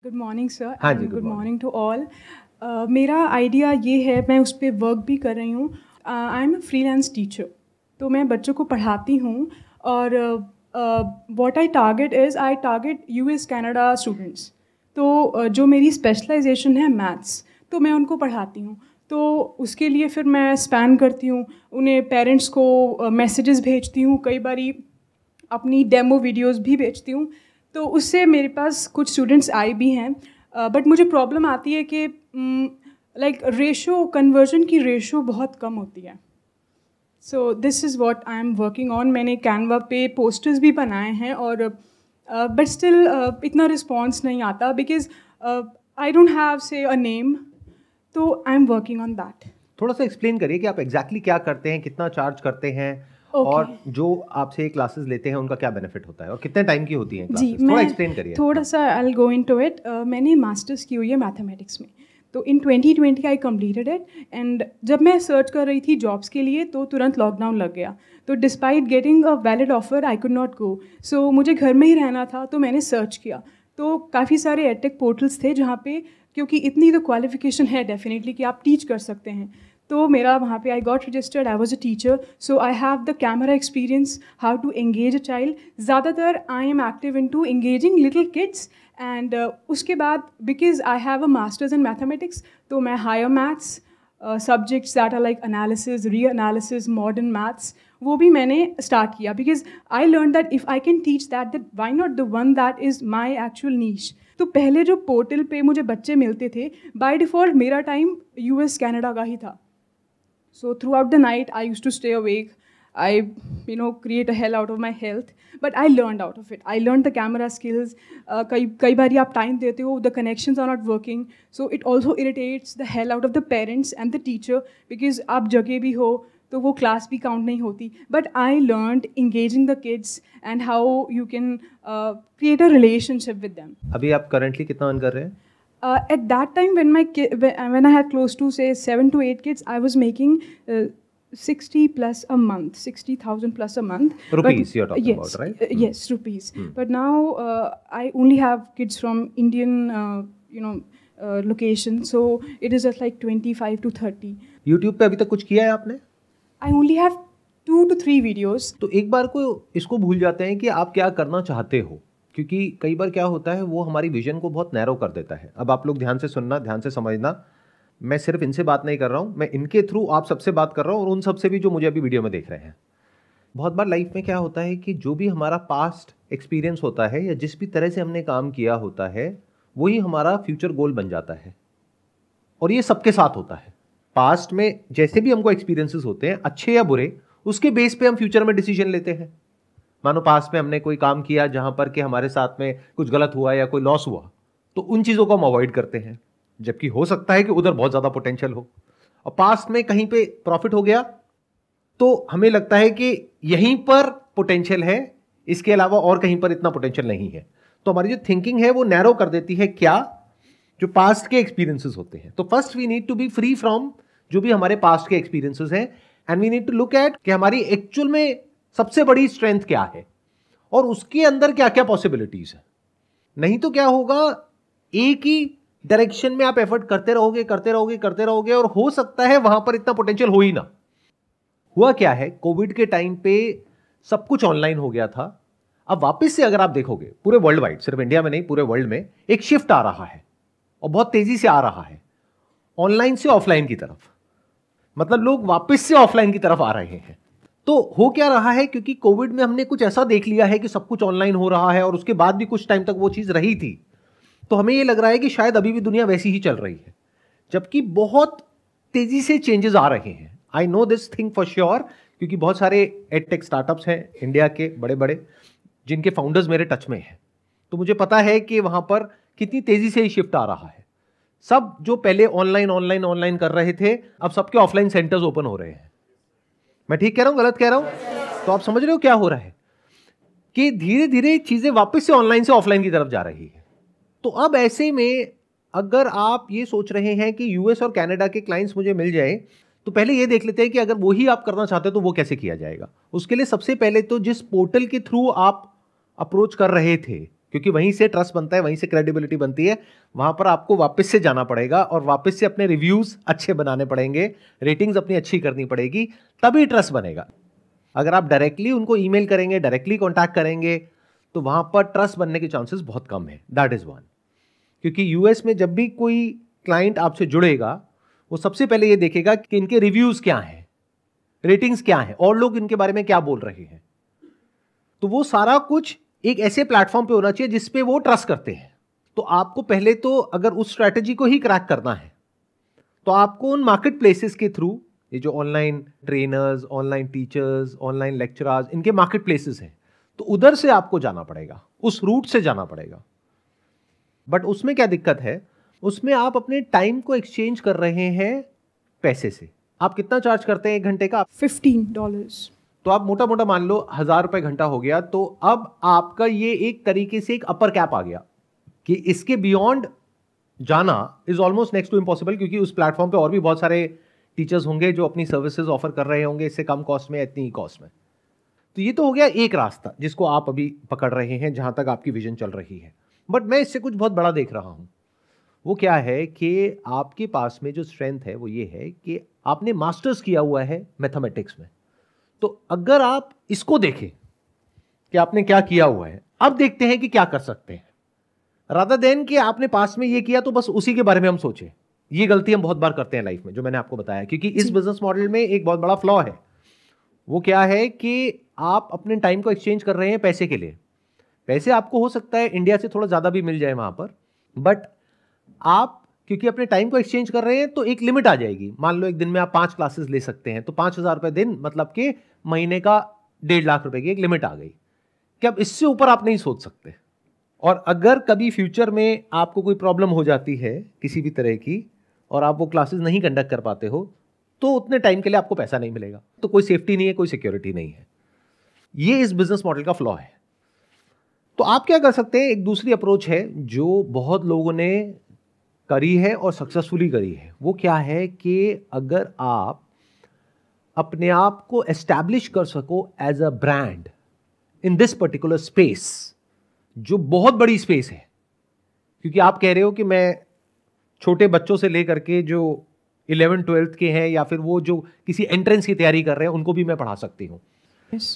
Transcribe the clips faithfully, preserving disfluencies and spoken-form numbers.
Good morning sir हाँ जी, and good good morning. Morning to all. मेरा idea ये है, मैं उस पर वर्क भी कर रही हूँ। I am a freelance teacher, तो मैं बच्चों को पढ़ाती हूँ और what I target is I target US Canada students. तो uh, जो मेरी स्पेशलाइजेशन है मैथ्स, तो मैं उनको पढ़ाती हूँ। तो उसके लिए फिर मैं स्पैन करती हूँ, उन्हें पेरेंट्स को मैसेजेस uh, भेजती हूँ, कई बारी अपनी डेमो वीडियोस भी भेजती हूँ। तो उससे मेरे पास कुछ स्टूडेंट्स आए भी हैं, बट uh, मुझे प्रॉब्लम आती है कि लाइक रेशो कन्वर्जन की रेशो बहुत कम होती है। So this is what I am working on. मैंने कैनवा पे पोस्टर्स भी बनाए हैं और बट uh, स्टिल uh, इतना रिस्पॉन्स नहीं आता बिकॉज आई डोंट हैव से अ नेम। तो I am working on that. थोड़ा सा एक्सप्लेन करिए कि आप एग्जैक्टली क्या करते हैं, कितना चार्ज करते हैं, Okay. और जो आपसे क्लासेस लेते हैं उनका क्या बेनिफिट होता है और कितने टाइम की होती हैं जी, क्लासेस, थोड़ा मैं एक्सप्लेन करिए। थोड़ा सा I go into it. मैंने मास्टर्स की हुई है मैथमेटिक्स में, तो in twenty twenty I completed it. And जब मैं सर्च कर रही थी जॉब्स के लिए तो तुरंत लॉकडाउन लग गया, तो despite getting a valid offer I could not go. So मुझे घर में ही रहना था, तो मैंने सर्च किया। तो काफ़ी सारे एडटेक पोर्टल्स थे जहाँ पे, क्योंकि इतनी तो क्वालिफिकेशन है डेफिनेटली कि आप टीच कर सकते हैं, तो मेरा वहाँ पे I got registered. I was a teacher, so I have the camera experience, how to engage a child. ज़्यादातर I am active into engaging little kids. And उसके बाद because I have a masters in mathematics, तो मैं higher maths subjects that are like analysis, real analysis, modern maths, वो भी मैंने start किया because I learn that if I can teach that that why not the one that is my actual niche. तो पहले जो portal पे मुझे बच्चे मिलते थे, बाय डिफ़ॉल्ट मेरा टाइम यूएस कनाडा का ही था। So throughout the night, I used to stay awake. I, you know, create a hell out of my health, but I learned out of it. I learned the camera skills. Uh, कई कई बारी आप time देते हो, the connections are not working, so it also irritates the hell out of the parents and the teacher because आप जगह भी हो तो वो class भी count नहीं होती. But I learned engaging the kids and how you can uh, create a relationship with them. अभी आप करंटली कितना अर्न कर रहे हैं? Uh, at that time, when my ki- when when I had close to say seven to eight kids, I was making uh, sixty plus a month, sixty thousand plus a month. Rupees you're talking yes, about, right? uh, Hmm. yes, rupees. But now uh, I only have kids from Indian, uh, you know, uh, location, so it is at like twenty-five to thirty. YouTube पे अभी तक कुछ किया है आपने? I only have two to three videos. तो एक बार को इसको भूल जाते हैं कि आप क्या करना चाहते हो, क्योंकि कई बार क्या होता है वो हमारी विजन को बहुत नैरो कर देता है। अब आप लोग ध्यान से सुनना, ध्यान से समझना, मैं सिर्फ इनसे बात नहीं कर रहा हूँ, मैं इनके थ्रू आप सबसे बात कर रहा हूँ और उन सबसे भी जो मुझे अभी वीडियो में देख रहे हैं। बहुत बार लाइफ में क्या होता है कि जो भी हमारा पास्ट एक्सपीरियंस होता है या जिस भी तरह से हमने काम किया होता है वही हमारा फ्यूचर गोल बन जाता है, और ये सबके साथ होता है। पास्ट में जैसे भी हमको एक्सपीरियंसेस होते हैं, अच्छे या बुरे, उसके बेस पे हम फ्यूचर में डिसीजन लेते हैं। मानो पास्ट में हमने कोई काम किया जहां पर कि हमारे साथ में कुछ गलत हुआ या कोई लॉस हुआ, तो उन चीजों को हम अवॉइड करते हैं, जबकि हो सकता है कि उधर बहुत ज्यादा पोटेंशियल हो। और पास्ट में कहीं पे प्रॉफिट हो गया तो हमें लगता है कि यहीं पर पोटेंशियल है, इसके अलावा और कहीं पर इतना पोटेंशियल नहीं है। तो हमारी जो थिंकिंग है वो नैरो कर देती है क्या, जो पास्ट के एक्सपीरियंसेस होते हैं। तो first we need to be free from जो भी हमारे पास्ट के एक्सपीरियंसेस हैं, and we need to look at कि हमारी एक्चुअल में सबसे बड़ी स्ट्रेंथ क्या है और उसके अंदर क्या क्या पॉसिबिलिटीज है। नहीं तो क्या होगा, एक ही डायरेक्शन में आप एफर्ट करते रहोगे करते रहोगे करते रहोगे और हो सकता है वहां पर इतना पोटेंशियल हो ही ना। हुआ क्या है, कोविड के टाइम पे सब कुछ ऑनलाइन हो गया था। अब वापस से अगर आप देखोगे पूरे वर्ल्ड वाइड, सिर्फ इंडिया में नहीं पूरे वर्ल्ड में, एक शिफ्ट आ रहा है और बहुत तेजी से आ रहा है ऑनलाइन से ऑफलाइन की तरफ। मतलब लोग वापस से ऑफलाइन की तरफ आ रहे हैं। तो हो क्या रहा है, क्योंकि कोविड में हमने कुछ ऐसा देख लिया है कि सब कुछ ऑनलाइन हो रहा है और उसके बाद भी कुछ टाइम तक वो चीज रही थी, तो हमें ये लग रहा है कि शायद अभी भी दुनिया वैसी ही चल रही है, जबकि बहुत तेजी से चेंजेस आ रहे हैं। I know this thing for sure, क्योंकि बहुत सारे एडटेक स्टार्टअप्स हैं इंडिया के बड़े बड़े जिनके फाउंडर्स मेरे टच में हैं, तो मुझे पता है कि वहां पर कितनी तेजी से शिफ्ट आ रहा है। सब जो पहले ऑनलाइन ऑनलाइन ऑनलाइन कर रहे थे, अब सबके ऑफलाइन सेंटर्स ओपन हो रहे हैं। मैं ठीक कह रहा हूं, गलत कह रहा हूं? तो आप समझ रहे हो क्या हो रहा है कि धीरे धीरे चीजें वापस से ऑनलाइन से ऑफलाइन की तरफ जा रही है। तो अब ऐसे में अगर आप ये सोच रहे हैं कि यूएस और कनाडा के क्लाइंट्स मुझे मिल जाए, तो पहले ये देख लेते हैं कि अगर वही आप करना चाहते हो तो वो कैसे किया जाएगा। उसके लिए सबसे पहले तो जिस पोर्टल के थ्रू आप अप्रोच कर रहे थे क्योंकि वहीं से ट्रस्ट बनता है, वहीं से क्रेडिबिलिटी बनती है। वहां पर आपको वापस से जाना पड़ेगा और वापस से अपने रिव्यूज अच्छे बनाने पड़ेंगे, रेटिंग्स अपनी अच्छी करनी पड़ेगी, तभी ट्रस्ट बनेगा। अगर आप डायरेक्टली उनको ईमेल करेंगे, डायरेक्टली कॉन्टैक्ट करेंगे, तो वहां पर ट्रस्ट बनने के चांसेस बहुत कम है। That is one. क्योंकि यूएस में जब भी कोई क्लाइंट आपसे जुड़ेगा, वो सबसे पहले ये देखेगा कि इनके रिव्यूज क्या हैं, रेटिंग्स क्या हैं, और लोग इनके बारे में क्या बोल रहे हैं। तो वो सारा कुछ एक ऐसे प्लेटफॉर्म पे होना चाहिए जिसपे वो ट्रस्ट करते हैं। तो आपको पहले तो अगर उस स्ट्रैटेजी को ही क्रैक करना है, तो आपको उन मार्केट प्लेसेस के थ्रू, ये जो online trainers, online teachers, online lecturers, इनके मार्केट प्लेसेस हैं, तो उधर से आपको जाना पड़ेगा, उस रूट से जाना पड़ेगा। बट उसमें क्या दिक्कत है, उसमें आप अपने टाइम को एक्सचेंज कर रहे हैं पैसे से। आप कितना चार्ज करते हैं एक घंटे का? Fifteen dollars. तो आप मोटा मोटा मान लो हजार रुपए घंटा हो गया। तो अब आपका ये एक तरीके से एक अपर कैप आ गया कि इसके बियॉन्ड जाना is almost next to impossible, क्योंकि उस प्लेटफॉर्म पे और भी बहुत सारे टीचर्स होंगे जो अपनी सर्विसेज ऑफर कर रहे होंगे इससे कम कॉस्ट में, इतनी ही कॉस्ट में। तो ये तो हो गया एक रास्ता जिसको आप अभी पकड़ रहे हैं, जहां तक आपकी विजन चल रही है। बट मैं इससे कुछ बहुत बड़ा देख रहा हूं। वो क्या है कि आपके पास में जो स्ट्रेंथ है वो ये है कि आपने मास्टर्स किया हुआ है मैथमेटिक्स में। तो अगर आप इसको देखें कि आपने क्या किया हुआ है, अब देखते हैं कि क्या कर सकते हैं, रादर देन कि आपने पास में ये किया तो बस उसी के बारे में हम सोचें। ये गलती हम बहुत बार करते हैं लाइफ में, जो मैंने आपको बताया। क्योंकि इस बिजनेस मॉडल में एक बहुत बड़ा फ्लॉ है। वो क्या है कि आप अपने टाइम को एक्सचेंज कर रहे हैं पैसे के लिए। पैसे आपको हो सकता है इंडिया से थोड़ा ज्यादा भी मिल जाए वहां पर, बट आप क्योंकि अपने टाइम को एक्सचेंज कर रहे हैं तो एक लिमिट आ जाएगी। मान लो एक दिन में आप पांच क्लासेस ले सकते हैं, तो पांच हजार रुपए दिन, मतलब कि महीने का डेढ़ लाख रुपए की एक लिमिट आ गई कि अब इससे ऊपर आप नहीं सोच सकते। और अगर कभी फ्यूचर में आपको कोई प्रॉब्लम हो जाती है किसी भी तरह की और आप वो क्लासेस नहीं कंडक्ट कर पाते हो, तो उतने टाइम के लिए आपको पैसा नहीं मिलेगा। तो कोई सेफ्टी नहीं है, कोई सिक्योरिटी नहीं है। ये इस बिजनेस मॉडल का फ्लॉ है। तो आप क्या कर सकते हैं, एक दूसरी अप्रोच है जो बहुत लोगों ने करी है और सक्सेसफुली करी है। वो क्या है कि अगर आप अपने आप को एस्टैब्लिश कर सको as a brand in this particular space, जो बहुत बड़ी स्पेस है। क्योंकि आप कह रहे हो कि मैं छोटे बच्चों से लेकर के जो इलेवन ट्वेल्थ के हैं या फिर वो जो किसी एंट्रेंस की तैयारी कर रहे हैं, उनको भी मैं पढ़ा सकती हूं। yes.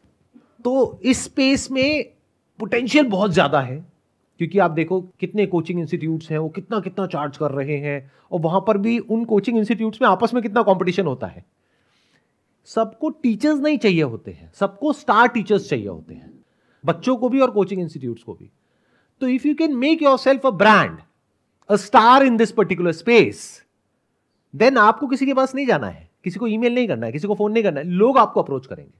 तो इस स्पेस में पोटेंशियल बहुत ज्यादा है। क्योंकि आप देखो कितने कोचिंग इंस्टीट्यूट्स हैं, वो कितना कितना चार्ज कर रहे हैं, और वहां पर भी उन कोचिंग इंस्टीट्यूट्स में आपस में कितना कंपटीशन होता है। सबको टीचर्स नहीं चाहिए होते हैं, सबको स्टार टीचर्स चाहिए होते हैं, बच्चों को भी और कोचिंग इंस्टीट्यूट्स को भी। तो if you can make yourself a brand, a star in this particular space, then आपको किसी के पास नहीं जाना है, किसी को ईमेल नहीं करना है, किसी को फोन नहीं करना है। लोग आपको अप्रोच करेंगे,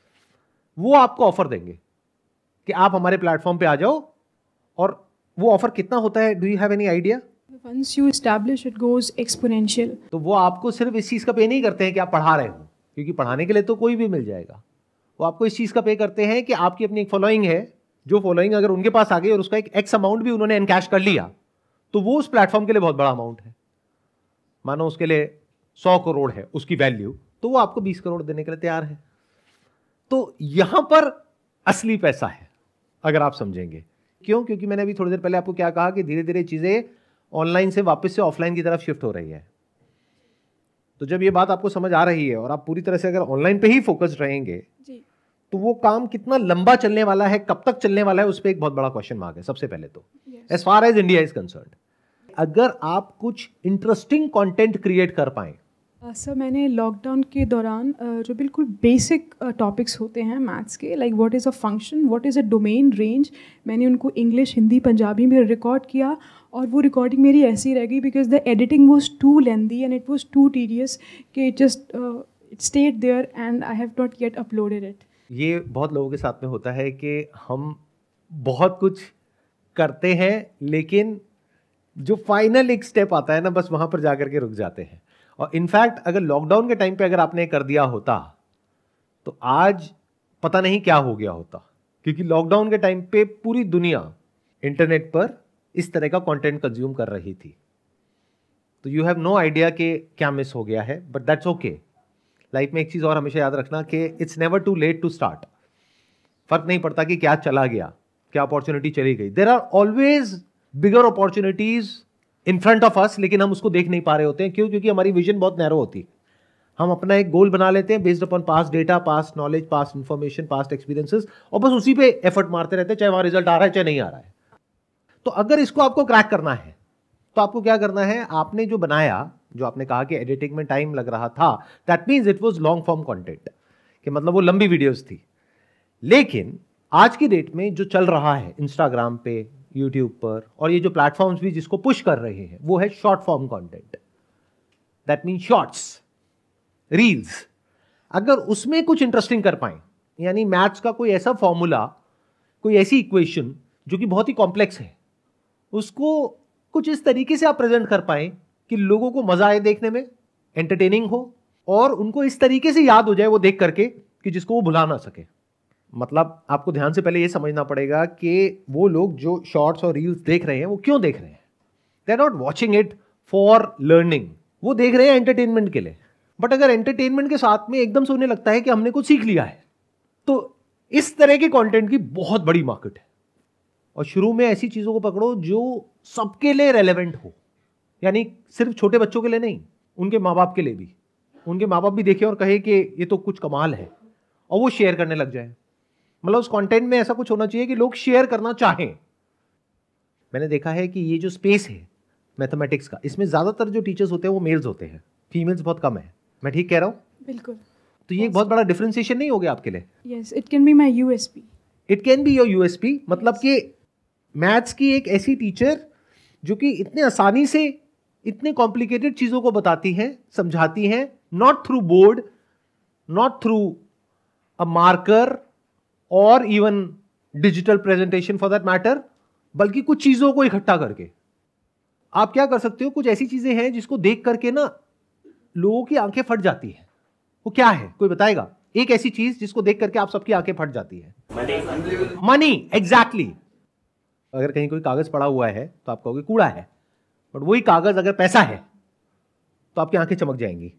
वो आपको ऑफर देंगे कि आप हमारे प्लेटफॉर्म पे आ जाओ। और वो ऑफर कितना होता है, do you have any idea? Once you establish, it goes exponential. तो वो आपको सिर्फ इस चीज का पे नहीं करते हैं कि आप पढ़ा रहे हो, क्योंकि पढ़ाने के लिए तो कोई भी मिल जाएगा। वो आपको इस चीज का पे करते हैं कि आपकी अपनी एक फॉलोइंग है, जो फॉलोइंग अगर उनके पास आ गई और उसका एक एक्स अमाउंट भी उन्होंने एनकैश कर लिया, तो वो उस प्लेटफॉर्म के लिए बहुत बड़ा अमाउंट है। मानो उसके लिए सौ करोड़ है उसकी वैल्यू, तो वो आपको बीस करोड़ देने के लिए तैयार है। तो यहां पर असली पैसा है, अगर आप समझेंगे। क्यों? क्योंकि मैंने अभी थोड़ी देर पहले आपको क्या कहा कि धीरे धीरे चीजें ऑनलाइन से वापस से ऑफलाइन की तरफ शिफ्ट हो रही है। तो जब ये बात आपको समझ आ रही है और आप पूरी तरह से अगर ऑनलाइन पे ही फोकस्ड रहेंगे जी। तो वो काम कितना लंबा चलने वाला है, कब तक चलने वाला है, उस पर एक बहुत बड़ा क्वेश्चन मार्क है सबसे पहले तो, as far as India is concerned. अगर आप कुछ इंटरेस्टिंग कंटेंट क्रिएट कर पाए। सर, मैंने लॉकडाउन के दौरान uh, जो बिल्कुल बेसिक टॉपिक्स होते हैं मैथ्स के, like what is a function, what is a domain range, मैंने उनको इंग्लिश, हिंदी, पंजाबी में रिकॉर्ड किया। और वो रिकॉर्डिंग मेरी ऐसी रह गई because the editing was too lengthy and it was too tedious कि it just it stayed there and I have not yet uploaded it. ये बहुत लोगों के साथ में होता है कि हम बहुत कुछ करते हैं, लेकिन जो फाइनल एक स्टेप आता है ना, बस वहां पर जाकर के रुक जाते हैं। और इनफैक्ट अगर लॉकडाउन के टाइम पे अगर आपने कर दिया होता तो आज पता नहीं क्या हो गया होता। क्योंकि लॉकडाउन के टाइम पे पूरी दुनिया इंटरनेट पर इस तरह का कंटेंट कंज्यूम कर रही थी। तो यू हैव नो आइडिया कि क्या मिस हो गया है, बट दैट्स ओके। लाइफ में एक चीज और हमेशा याद रखना कि it's never too late to start. फर्क नहीं पड़ता कि क्या चला गया, क्या अपॉर्चुनिटी चली गई। There are always bigger opportunities in front of us, लेकिन हम उसको देख नहीं पा रहे होते हैं। क्यों? क्योंकि हमारी विजन बहुत नैरो होती है। हम अपना एक गोल बना लेते हैं based upon past data, past knowledge, past information, past experiences, और बस उसी पे एफर्ट मारते रहते हैं, चाहे वहां रिजल्ट आ रहा है चाहे नहीं आ रहा है। तो अगर इसको आपको क्रैक करना है तो आपको क्या करना है, आपने जो बनाया, जो आपने कहा कि एडिटिंग में टाइम लग रहा था, that means it was long form content, कि मतलब वो लंबी वीडियोस थी। लेकिन आज की डेट में जो चल रहा है इंस्टाग्राम पे, यूट्यूब पर, और ये जो प्लेटफॉर्म्स भी जिसको पुश कर रहे हैं, वो है short form content. That means shorts, reels. अगर उसमें कुछ इंटरेस्टिंग कर पाए, यानी मैथ्स का कोई ऐसा फॉर्मूला, कोई ऐसी इक्वेशन जो कि बहुत ही कॉम्प्लेक्स है, उसको कुछ इस तरीके से आप प्रेजेंट कर पाए कि लोगों को मजा आए देखने में, एंटरटेनिंग हो, और उनको इस तरीके से याद हो जाए वो देख करके कि जिसको वो भुला ना सके। मतलब आपको ध्यान से पहले ये समझना पड़ेगा कि वो लोग जो शॉर्ट्स और रील्स देख रहे हैं वो क्यों देख रहे हैं। They are not watching it for learning, वो देख रहे हैं एंटरटेनमेंट के लिए। बट अगर एंटरटेनमेंट के साथ में एकदम से उन्हें लगता है कि हमने कुछ सीख लिया है, तो इस तरह के कंटेंट की बहुत बड़ी मार्केट है। और शुरू में ऐसी चीजों को पकड़ो जो सबके लिए रेलेवेंट हो, यानी सिर्फ छोटे बच्चों के लिए नहीं, उनके माँ बाप के लिए भी। उनके माँ बाप भी देखें और कहे कि ये तो कुछ कमाल है, और वो शेयर करने लग जाए। मतलब उस कंटेंट में ऐसा कुछ होना चाहिए कि लोग शेयर करना चाहें। मैंने देखा है कि ये जो स्पेस है मैथमेटिक्स का, इसमें ज्यादातर जो टीचर्स होते हैं वो मेल्स होते हैं, फीमेल्स बहुत कम है। मैं ठीक कह रहा हूं? बिल्कुल। तो ये एक बहुत बड़ा डिफरेंशिएशन नहीं हो गया आपके लिए? Yes, it can be my USP. It can be your USP. मतलब कि मैथ्स की एक ऐसी टीचर जो कि इतने आसानी से इतने कॉम्प्लिकेटेड चीजों को बताती हैं, समझाती हैं, not through board, not through a marker और even digital presentation for that matter, बल्कि कुछ चीजों को इकट्ठा करके। आप क्या कर सकते हो, कुछ ऐसी चीजें हैं जिसको देख करके ना लोगों की आंखें फट जाती हैं। वो क्या है, कोई बताएगा? एक ऐसी चीज जिसको देख करके आप सबकी आंखें फट जाती है। Money, exactly. अगर कहीं कोई कागज पड़ा हुआ है तो आप कहोगे कूड़ा है, बट वही कागज अगर पैसा है तो आपकी आंखें चमक जाएंगी।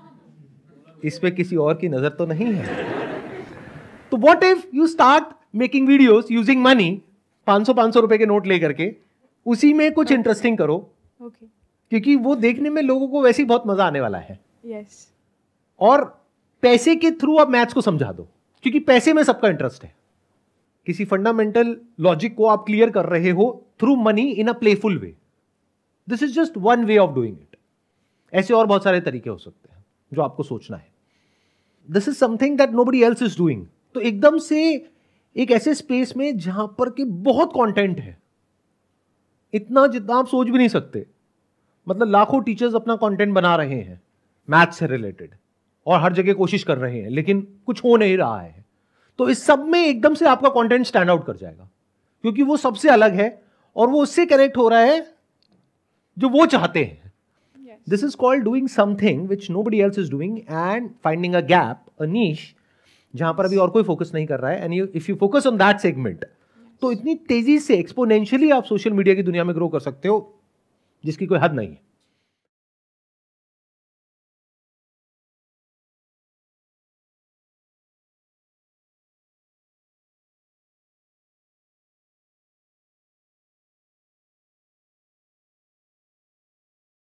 इस पे किसी और की नजर तो नहीं है। तो what if you start making videos using money, पांच सौ पांच सौ रुपए के नोट लेकर के, उसी में कुछ इंटरेस्टिंग करो। ओके। क्योंकि वो देखने में लोगों को वैसे ही बहुत मजा आने वाला है। यस। और पैसे के थ्रू आप मैथ्स को समझा दो, क्योंकि पैसे में सबका इंटरेस्ट है। किसी फंडामेंटल लॉजिक को आप क्लियर कर रहे हो through money in a playful way. This is just one way of doing it. ऐसे और बहुत सारे तरीके हो सकते हैं जो आपको सोचना है। This is something that nobody else is doing. तो एकदम से एक ऐसे स्पेस में जहां पर कि बहुत कंटेंट है, इतना जितना आप सोच भी नहीं सकते। मतलब लाखों टीचर्स अपना कंटेंट बना रहे हैं मैथ्स से रिलेटेड, और हर जगह कोशिश कर रहे हैं, लेकिन कुछ हो नहीं रहा है। तो इस सब में एकदम से आपका कंटेंट स्टैंड आउट कर जाएगा, क्योंकि वो सबसे अलग है और वो उससे कनेक्ट हो रहा है जो वो चाहते हैं। This is called doing something which nobody else is doing and finding a gap, a niche, जहां पर अभी और कोई फोकस नहीं कर रहा है। And you if you focus on that segment, तो इतनी तेजी से एक्सपोनेंशियली आप सोशल मीडिया की दुनिया में ग्रो कर सकते हो जिसकी कोई हद नहीं है।